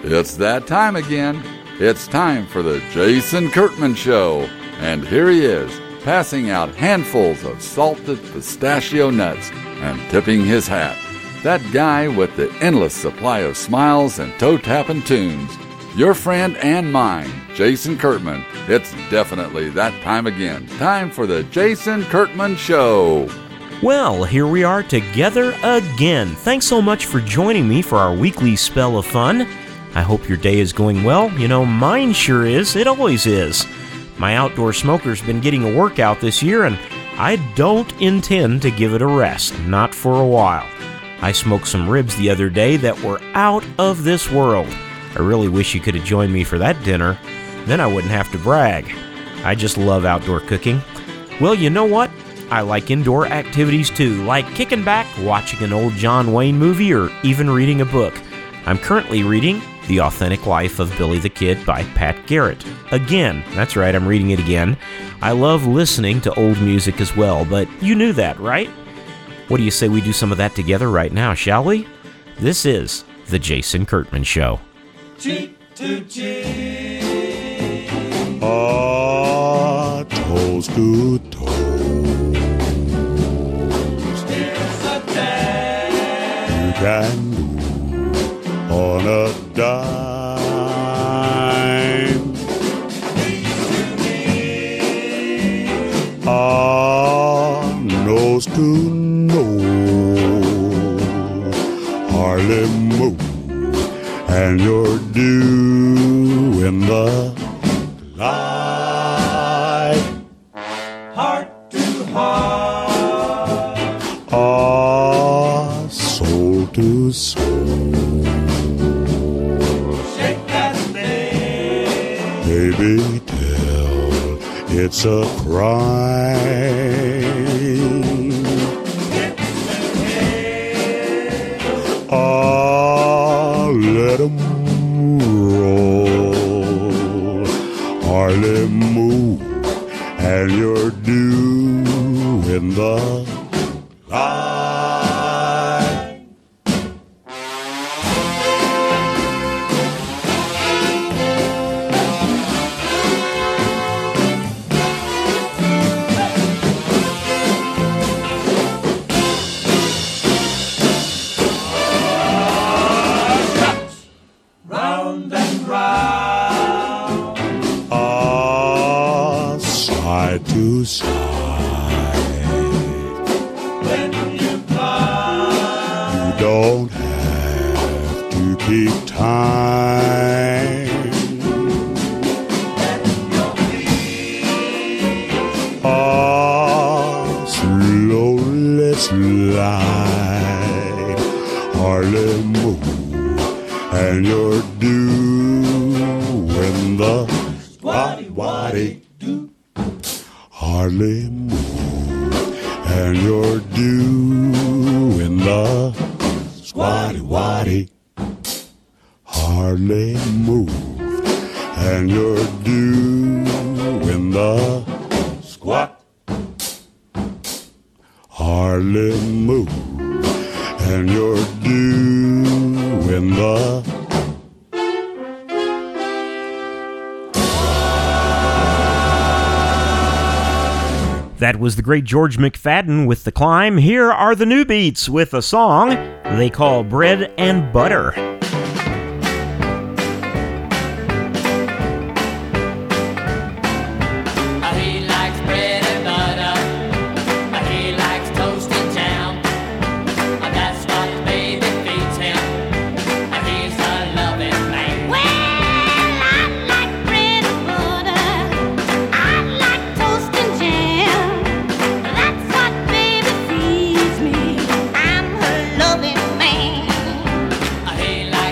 It's that time again. It's time for the Jason Kurtman Show. And here he is, passing out handfuls of salted pistachio nuts and tipping his hat. That guy with the endless supply of smiles and toe-tapping tunes. Your friend and mine, Jason Kurtman. It's definitely that time again. Time for the Jason Kurtman Show. Well, here we are together again. Thanks so much for joining me for our weekly spell of fun. I hope your day is going well. You know, mine sure is. It always is. My outdoor smoker's been getting a workout this year, and I don't intend to give it a rest. Not for a while. I smoked some ribs the other day that were out of this world. I really wish you could have joined me for that dinner. Then I wouldn't have to brag. I just love outdoor cooking. Well, you know what? I like indoor activities too, like kicking back, watching an old John Wayne movie, or even reading a book. I'm currently reading The Authentic Life of Billy the Kid by Pat Garrett. Again, that's right, I'm reading it again. I love listening to old music as well, but you knew that, right? What do you say we do some of that together right now, shall we? This is The Jason Kurtman Show. Cheek to cheek. Toes to toes. Here's a dance. You can do on a dime. Nose to nose. Hardly move. And you're doing the light. Heart to heart. Soul to soul. Shake that thing. Baby, tell it's a crime. Let 'em roll, hardly move, and you're doing the light. Round and round. Side to side. When you climb. You don't have to keep time. Let your feet. Slowly slide. Hardly move. And you're doing the squatty-waddy-doo. Hardly move. And you're doing the squatty-waddy. Hardly move. And you're doing the squat. Hardly move. And you're doing the That was the great George McFadden with The Climb. Here are the New Beats with a song they call Bread and Butter. He likes bread and butter. He likes toast and jam. That's what baby feeds him. He's a loving man. Well, I like bread and butter. I like toast and jam. That's what baby feeds me. I'm her loving man. He likes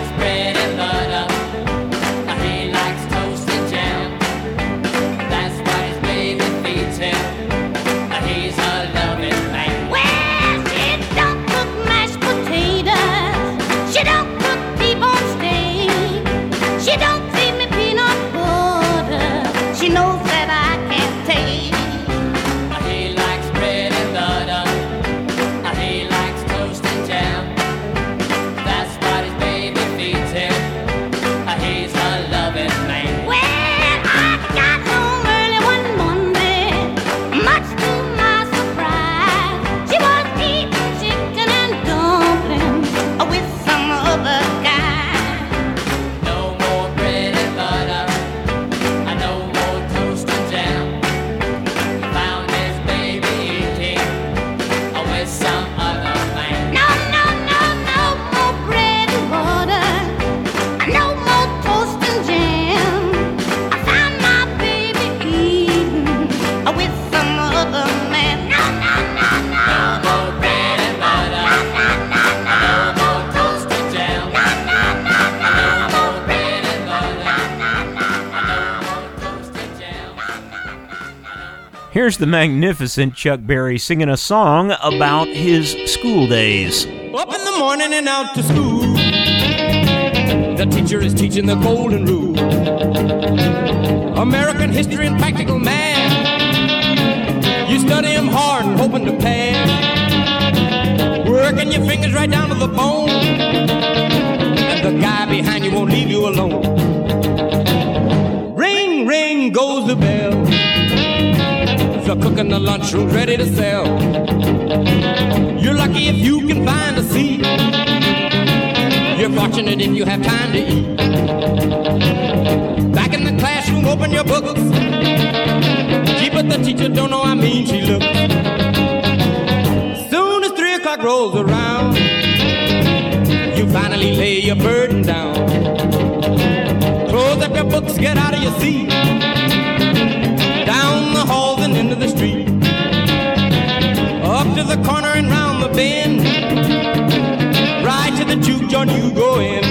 Here's the magnificent Chuck Berry singing a song about his school days. Up in the morning and out to school. The teacher is teaching the golden rule. American history and practical math. You study them hard and hoping to pass. Working your fingers right down to the bone. And the guy behind you won't leave you alone. Ring, ring goes the bell. The cook in the lunchroom's ready to sell. You're lucky if you can find a seat. You're fortunate if you have time to eat. Back in the classroom, open your books. Gee, but the teacher don't know how mean she looks. Soon as 3 o'clock rolls around, you finally lay your burden down. Close up your books, get out of your seat. Down the halls and into the street. Up to the corner and round the bend. Right to the juke joint you go in.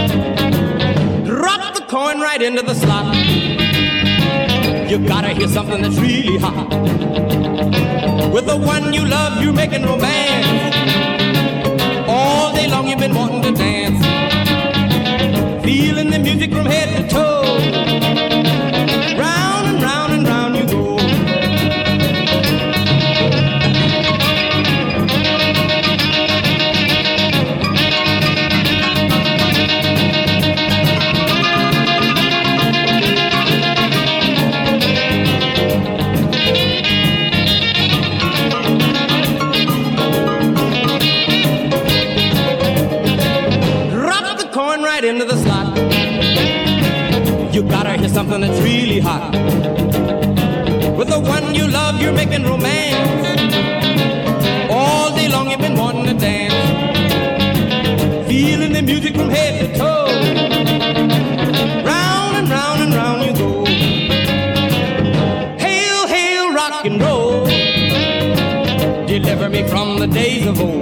Drop the coin right into the slot. You gotta hear something that's really hot. With the one you love, you're making romance. All day long you've been wanting to dance. Feeling the music from head to toe. Round and round and round you go. Into the slot. You gotta hear something that's really hot. With the one you love, you're making romance. All day long you've been wanting to dance. Feeling the music from head to toe. Round and round and round you go. Hail, hail, rock and roll. Deliver me from the days of old.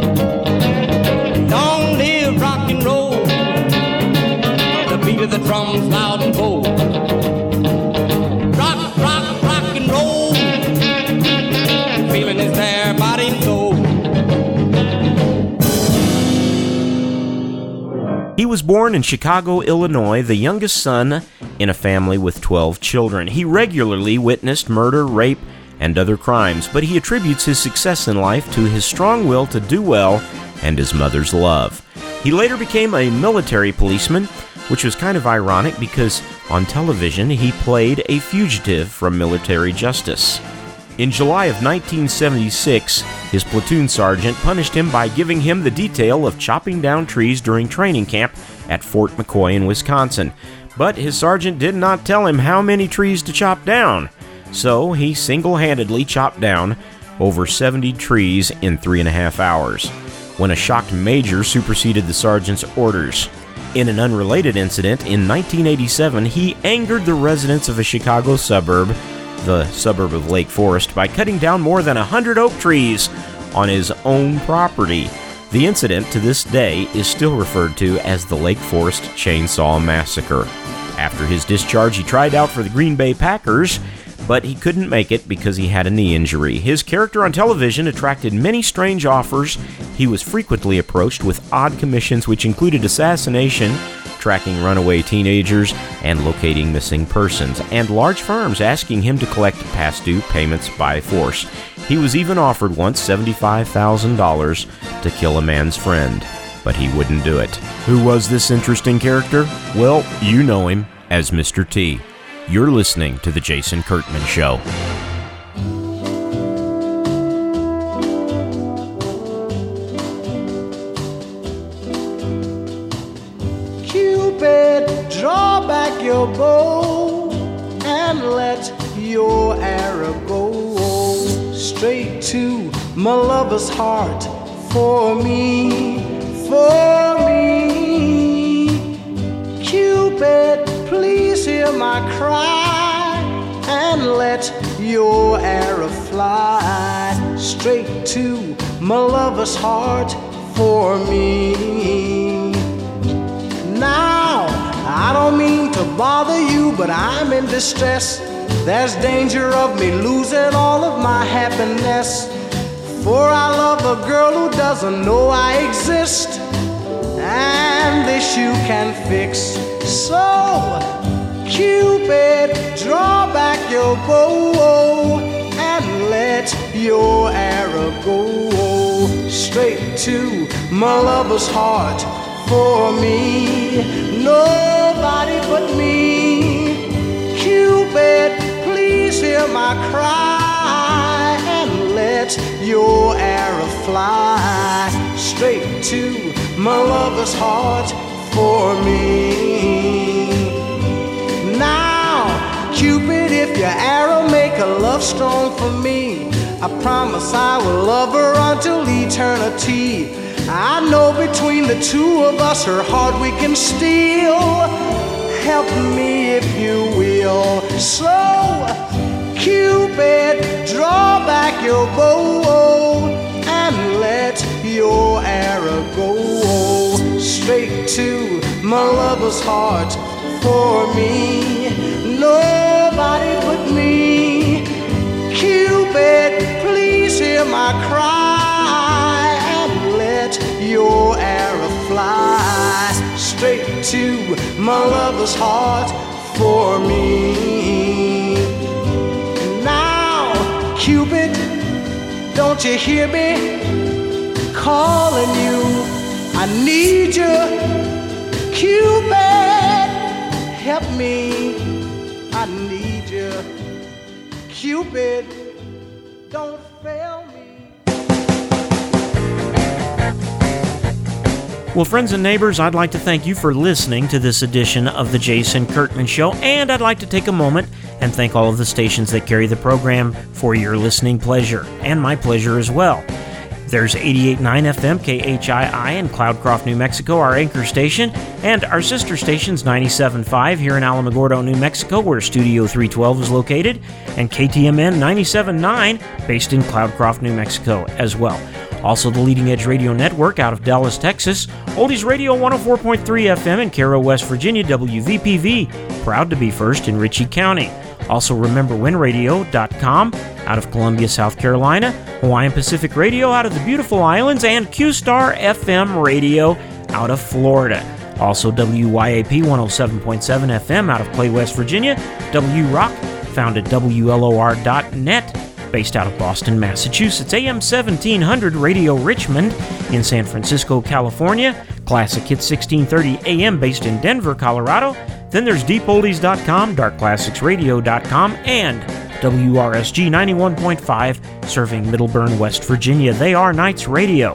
Long live rock and roll. Beat of the drums loud and bold. Rock, rock, rock and roll. Feeling is there, body and soul. He was born in Chicago, Illinois, the youngest son in a family with 12 children. He regularly witnessed murder, rape, and other crimes, but he attributes his success in life to his strong will to do well and his mother's love. He later became a military policeman, which was kind of ironic because on television he played a fugitive from military justice. In July of 1976, his platoon sergeant punished him by giving him the detail of chopping down trees during training camp at Fort McCoy in Wisconsin. But his sergeant did not tell him how many trees to chop down, so he single-handedly chopped down over 70 trees in 3.5 hours, when a shocked major superseded the sergeant's orders. In an unrelated incident, in 1987, he angered the residents of a Chicago suburb, the suburb of Lake Forest, by cutting down more than 100 oak trees on his own property. The incident, to this day, is still referred to as the Lake Forest Chainsaw Massacre. After his discharge, he tried out for the Green Bay Packers, but he couldn't make it because he had a knee injury. His character on television attracted many strange offers. He was frequently approached with odd commissions which included assassination, tracking runaway teenagers, and locating missing persons, and large firms asking him to collect past due payments by force. He was even offered once $75,000 to kill a man's friend, but he wouldn't do it. Who was this interesting character? Well, you know him as Mr. T. You're listening to The Jason Kurtman Show. Cupid, draw back your bow and let your arrow go straight to my lover's heart. For me, Cupid, please hear my cry and let your arrow fly straight to my lover's heart. For me. Now, I don't mean to bother you, but I'm in distress. there's danger of me losing all of my happiness. For I love a girl who doesn't know I exist, and this you can fix. So, Cupid, draw back your bow and let your arrow go straight to my lover's heart. For me, nobody but me. Cupid, please hear my cry and let your arrow fly straight to my lover's heart. For me. Now, Cupid, if your arrow make a love strong for me, I promise I will love her until eternity. I know between the two of us her heart we can steal. Help me if you will. So, Cupid, draw back your bow and let your arrow go straight to my lover's heart. For me, nobody but me. Cupid, please hear my cry and let your arrow fly straight to my lover's heart. For me. Now, Cupid, don't you hear me calling you? I need you, Cupid, help me. I need you, Cupid, don't fail me. Well, friends and neighbors, I'd like to thank you for listening to this edition of The Jason Kurtman Show, and I'd like to take a moment and thank all of the stations that carry the program for your listening pleasure, and my pleasure as well. There's 88.9 FM KHII in Cloudcroft, New Mexico, our anchor station, and our sister station's 97.5 here in Alamogordo, New Mexico, where Studio 312 is located, and KTMN 97.9 based in Cloudcroft, New Mexico as well. Also the Leading Edge Radio Network out of Dallas, Texas, Oldies Radio 104.3 FM in Cairo, West Virginia, WVPV, proud to be first in Ritchie County. Also RememberWhenRadio.com out of Columbia, South Carolina, Hawaiian Pacific Radio out of the beautiful islands, and QStar FM Radio out of Florida. Also WYAP 107.7 FM out of Clay, West Virginia, W-Rock found at WLOR.net, based out of Boston, Massachusetts, AM 1700 Radio Richmond in San Francisco, California, Classic Hits 1630 AM based in Denver, Colorado. Then there's DeepOldies.com, DarkClassicsRadio.com, and WRSG 91.5 serving Middleburn, West Virginia. They are Knights Radio.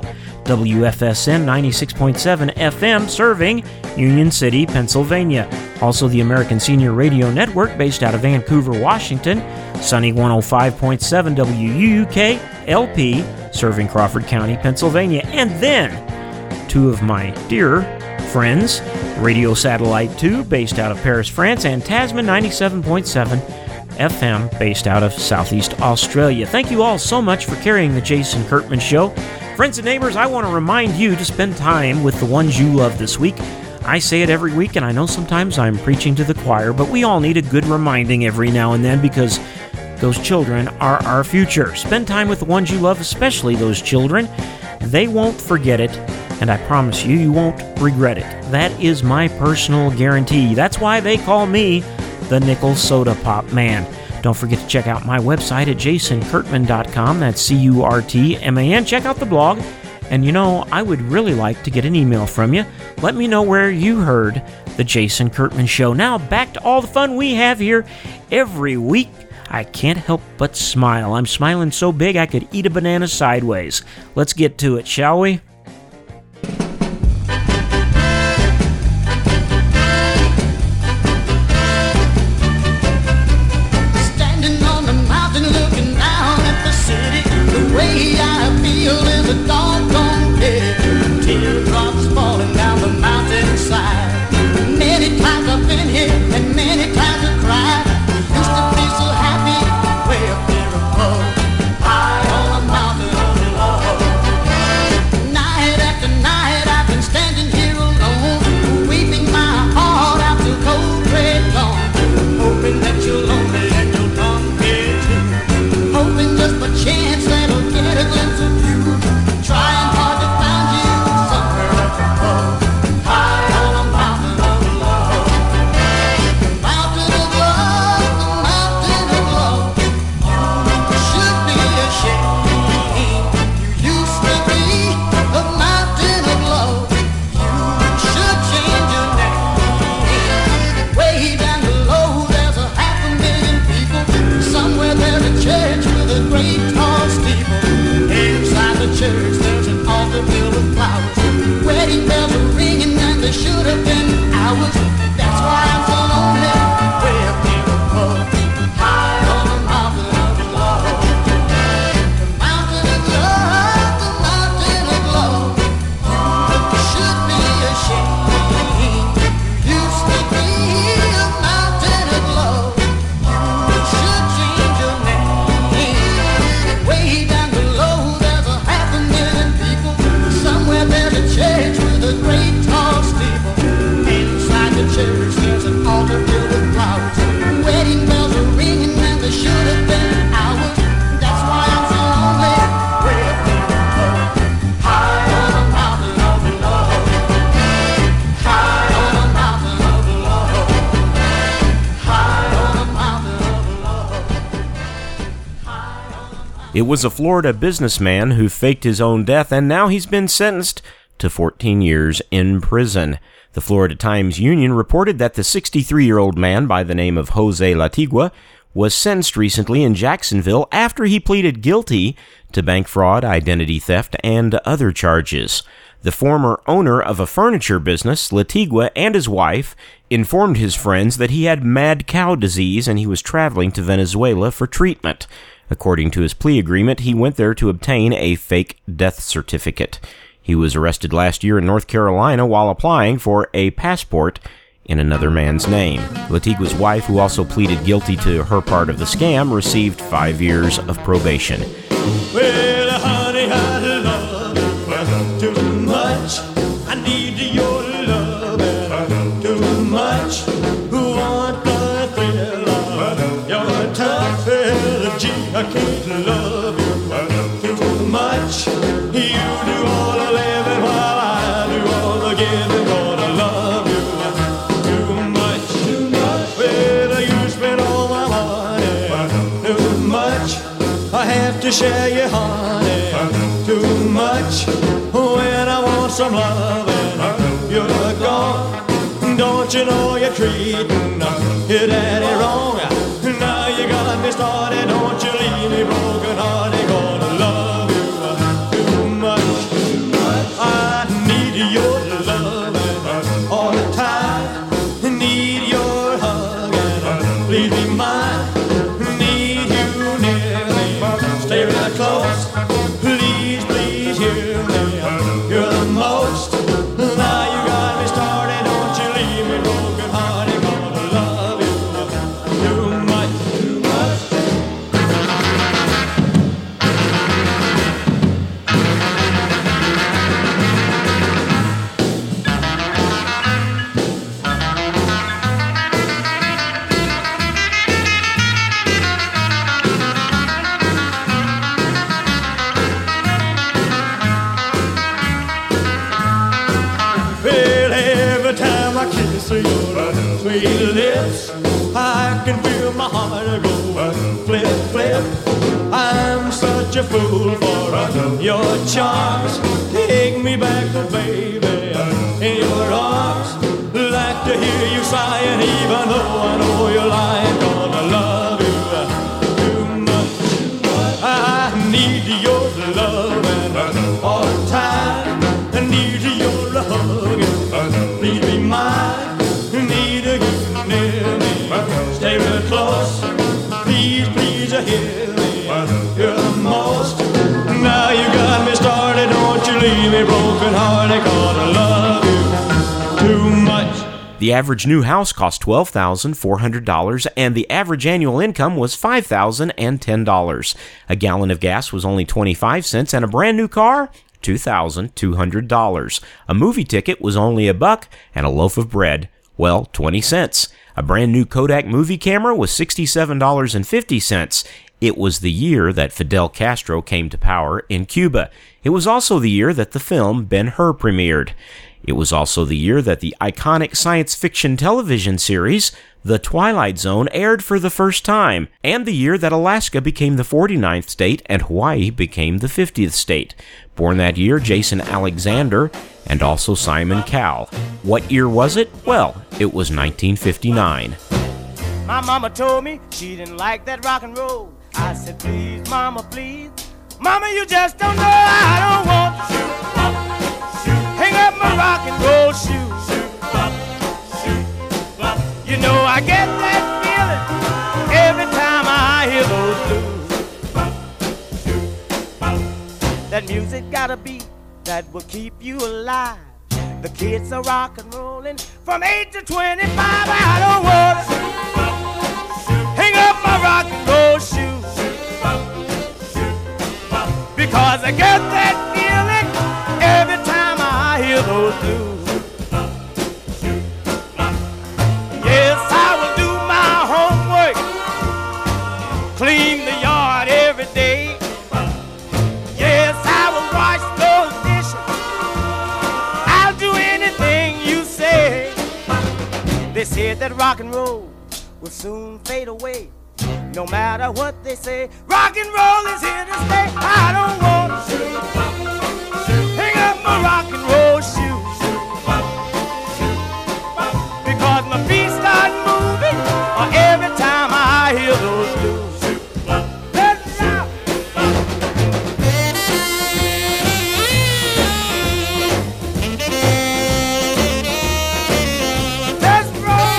WFSN 96.7 FM serving Union City, Pennsylvania. Also the American Senior Radio Network based out of Vancouver, Washington. Sunny 105.7 WUUK LP serving Crawford County, Pennsylvania. And then two of my dear friends, Radio Satellite 2 based out of Paris, France, and Tasman 97.7 FM based out of Southeast Australia. Thank you all so much for carrying the Jason Kurtman Show. Friends and neighbors, I want to remind you to spend time with the ones you love this week. I say it every week, and I know sometimes I'm preaching to the choir, but we all need a good reminding every now and then because those children are our future. Spend time with the ones you love, especially those children. They won't forget it, and I promise you, you won't regret it. That is my personal guarantee. That's why they call me the Nickel Soda Pop Man. Don't forget to check out my website at jasonkurtman.com. That's C-U-R-T-M-A-N. Check out the blog. And you know, I would really like to get an email from you. Let me know where you heard the Jason Kurtman Show. Now, back to all the fun we have here every week. I can't help but smile. I'm smiling so big I could eat a banana sideways. Let's get to it, shall we? Now It was a Florida businessman who faked his own death, and now he's been sentenced to 14 years in prison. The Florida Times-Union reported that the 63-year-old man by the name of Jose Latigua was sentenced recently in Jacksonville after he pleaded guilty to bank fraud, identity theft, and other charges. The former owner of a furniture business, Latigua, and his wife informed his friends that he had mad cow disease and he was traveling to Venezuela for treatment. According to his plea agreement, he went there to obtain a fake death certificate. He was arrested last year in North Carolina while applying for a passport in another man's name. Latigua's wife, who also pleaded guilty to her part of the scam, received 5 years of probation. Well, honey, I love you too much. I need your love too much. Want the thrill of your tough energy. I can't love you too much. You do all the living while I do all the giving. Gonna love you too much, too much. Well, you spend all my money too much. I have to share your honey too much. When I want some loving, you're gone. Don't you know you're treating your daddy wrong? Now you got me started. Don't you leave me broken hearted. Gonna love you too much, too much. I need your loving all the time. Need your hugging, please be mine. Need you near me, stay real close. Please, please hear me. You're the most. Now you got me started. Don't you leave me broken hearted. Gonna love you too much, too much. Well, every time I kiss your sweet lips, I can feel my heart go flip, flip. I'm such a fool for your charms. Take me back, baby, in your arms. Like to hear you sighing, even though I know you're lying. Gonna love you too much. I need your loving all the time. I need your hugging, please be mine. Need you near me, stay real close. Please, please hear me. You're the most. Now you got me started. Don't you leave me broken hearted. Gonna love you too much. The average new house cost $12,400, and the average annual income was $5,010. A gallon of gas was only 25 cents, and a brand new car, $2,200. A movie ticket was only $1, and a loaf of bread, well, 20 cents. A brand new Kodak movie camera was $67.50. It was the year that Fidel Castro came to power in Cuba. It was also the year that the film Ben-Hur premiered. It was also the year that the iconic science fiction television series, The Twilight Zone, aired for the first time, and the year that Alaska became the 49th state and Hawaii became the 50th state. Born that year, Jason Alexander and also Simon Cowell. What year was it? Well, it was 1959. My mama told me she didn't like that rock and roll. I said, please, mama, please. Mama, you just don't know I don't want to shoot. Hang up my rock and roll shoes. You know I get that feeling every time I hear those blues. That music got a beat that will keep you alive. The kids are rock and rolling from 8 to 25. I don't want to hang up my rock and roll shoes, because I get that feeling every time I hear those blues. Yes, I will do my homework, clean the yard every day. Yes, I will wash those dishes. I'll do anything you say. They said that rock and roll will soon fade away. No matter what they say, rock and roll is here to stay. I don't want to hang up my rock and roll shoes, because my feet start moving every time I hear those blues. Let's rock. Let's roll.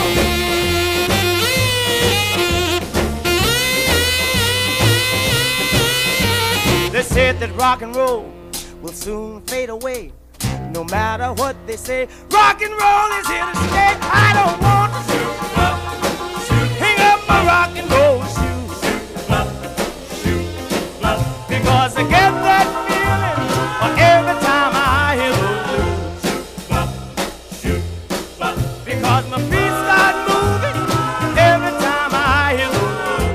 They said that rock and roll will soon fade away. No matter what they say, rock and roll is here to stay. I don't want to hang up my rock and roll shoes, because I get that feeling every time I hear those blues. Because my feet start moving every time I hear those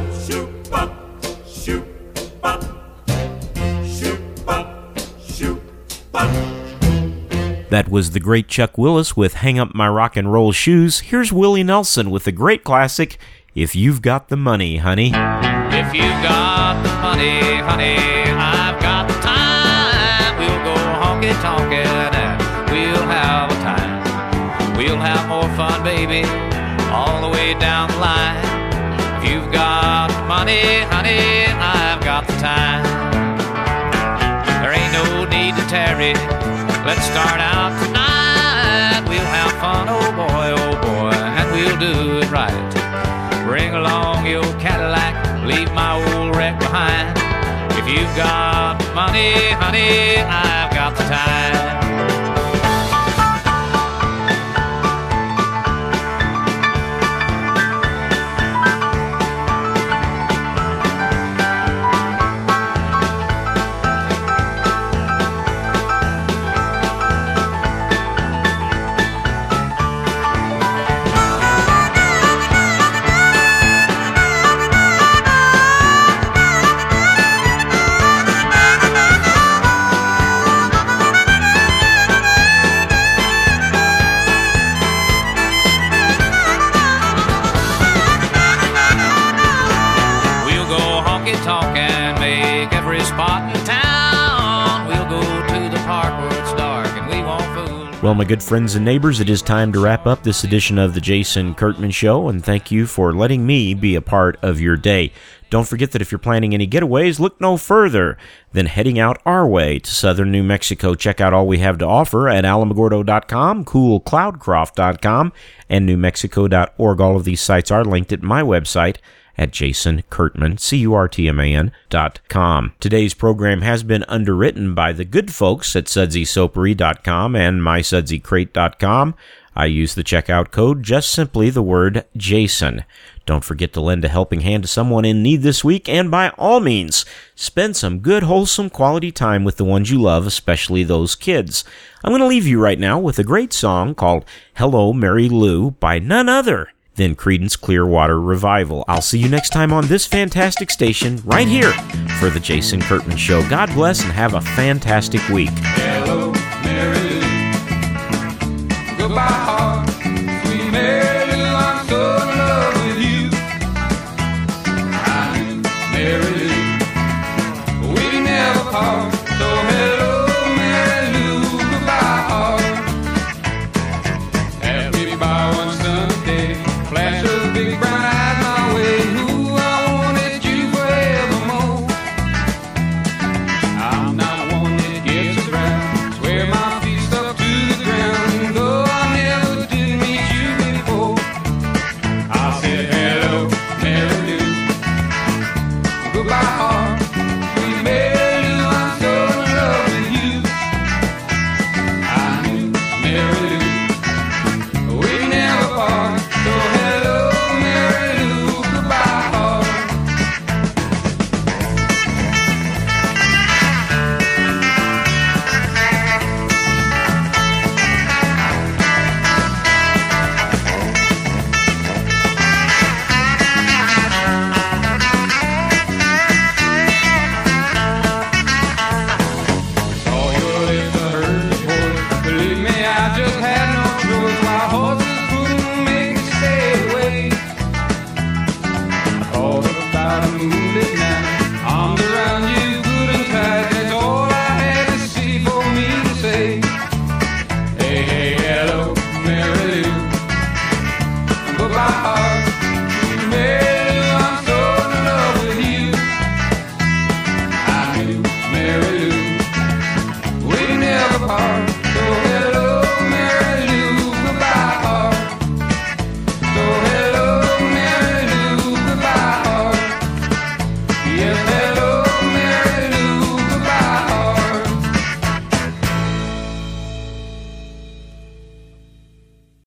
That was the great Chuck Willis with Hang Up My Rock and Roll Shoes. Here's Willie Nelson with the great classic, If You've Got the Money, Honey. If you got the money, honey, I've got the time. We'll go honky-tonkin' and we'll have a time. We'll have more fun, baby, all the way down the line. If you've got the money, honey, I've got the time. There ain't no need to tarry. Let's start out tonight. We'll have fun, oh boy, and we'll do it right. Bring along your Cadillac, leave my old wreck behind. If you've got money, honey, I've got the time. Well, my good friends and neighbors, it is time to wrap up this edition of the Jason Kurtman Show, and thank you for letting me be a part of your day. Don't forget that if you're planning any getaways, look no further than heading out our way to southern New Mexico. Check out all we have to offer at alamogordo.com, coolcloudcroft.com, and newmexico.org. All of these sites are linked at my website at JasonKurtman, CURTMAN.com. Today's program has been underwritten by the good folks at SudsySoapery.com and MySudsyCrate.com. I use the checkout code, just simply the word Jason. Don't forget to lend a helping hand to someone in need this week, and by all means, spend some good, wholesome, quality time with the ones you love, especially those kids. I'm going to leave you right now with a great song called Hello, Mary Lou by none other than Creedence Clearwater Revival. I'll see you next time on this fantastic station right here for the Jason Kurtman Show. God bless and have a fantastic week. Hello, Mary Lou. Goodbye, heart. Sweet Mary Lou, I'm so in love with you. I knew Mary Lou, we never part. So hello, Mary Lou, goodbye, heart. Happy by one Sunday, flash those big brown eyes my way. Ooh, I wanted you forevermore. I'm not one that gets around, swear my feet stuck to the ground. Though I never did meet you before, I said hello, Mary Lou. Goodbye, heart. Sweet Mary Lou, I'm so in love with you. I knew Mary Lou, we never part. So hello, Mary Lou, goodbye, heart. Saw your lips, I heard your voice. Believe me, I just had no choice. My horse